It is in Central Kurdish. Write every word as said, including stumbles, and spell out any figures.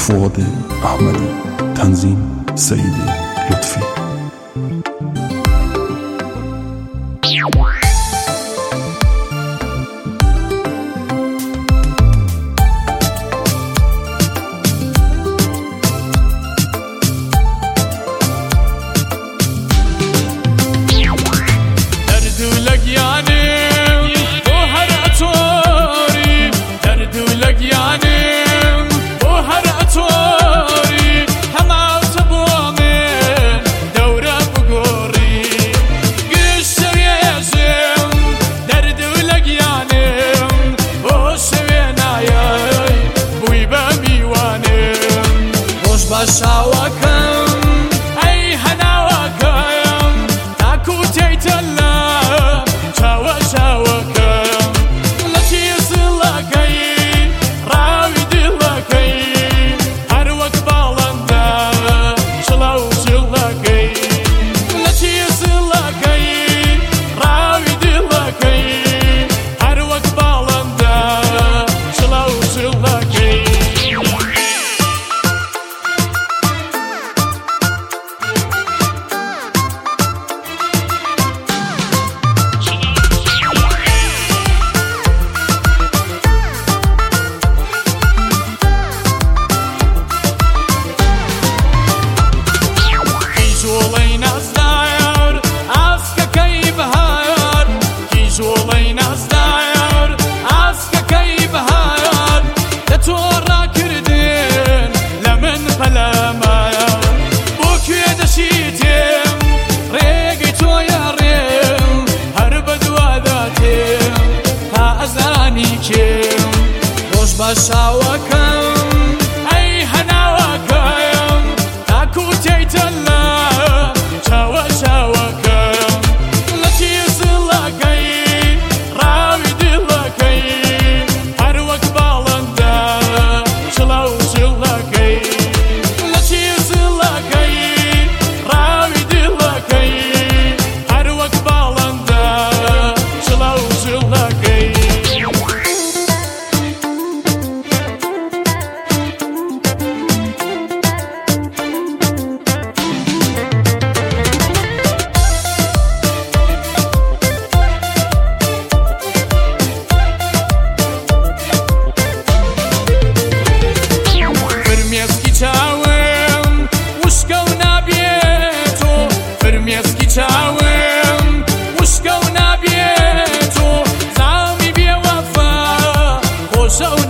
فؤاد احمدی، تنظیم سعید لطفی. باشاوەکەم ئەی هەناوەکەم تاکو تێیتەلە چاوە چاوەکەم لە چیزڵەکەی ڕاوی دڵەکەی هەر وەک باڵەندە شڵە و شڵەکەی لە چیزڵەکەی ڕاوی دڵەکەی هەر وەک باڵەندە شڵە و شڵەکەی. باشاوەکەم ئەی هەناوەکەم تاکو تێیتەلە چاوە چاوەکەم لە چیزڵەکەی ڕاوی دڵەکەی هەر وەک باڵەندە شڵە و شڵەکەی لە چیزڵەکەی ڕاوی دڵەکەی هەر وەک باڵەندە شڵە و شڵەکەی. فرمێسکی چاوم وشکە و نابێت و زامی بێوەفا خۆشە و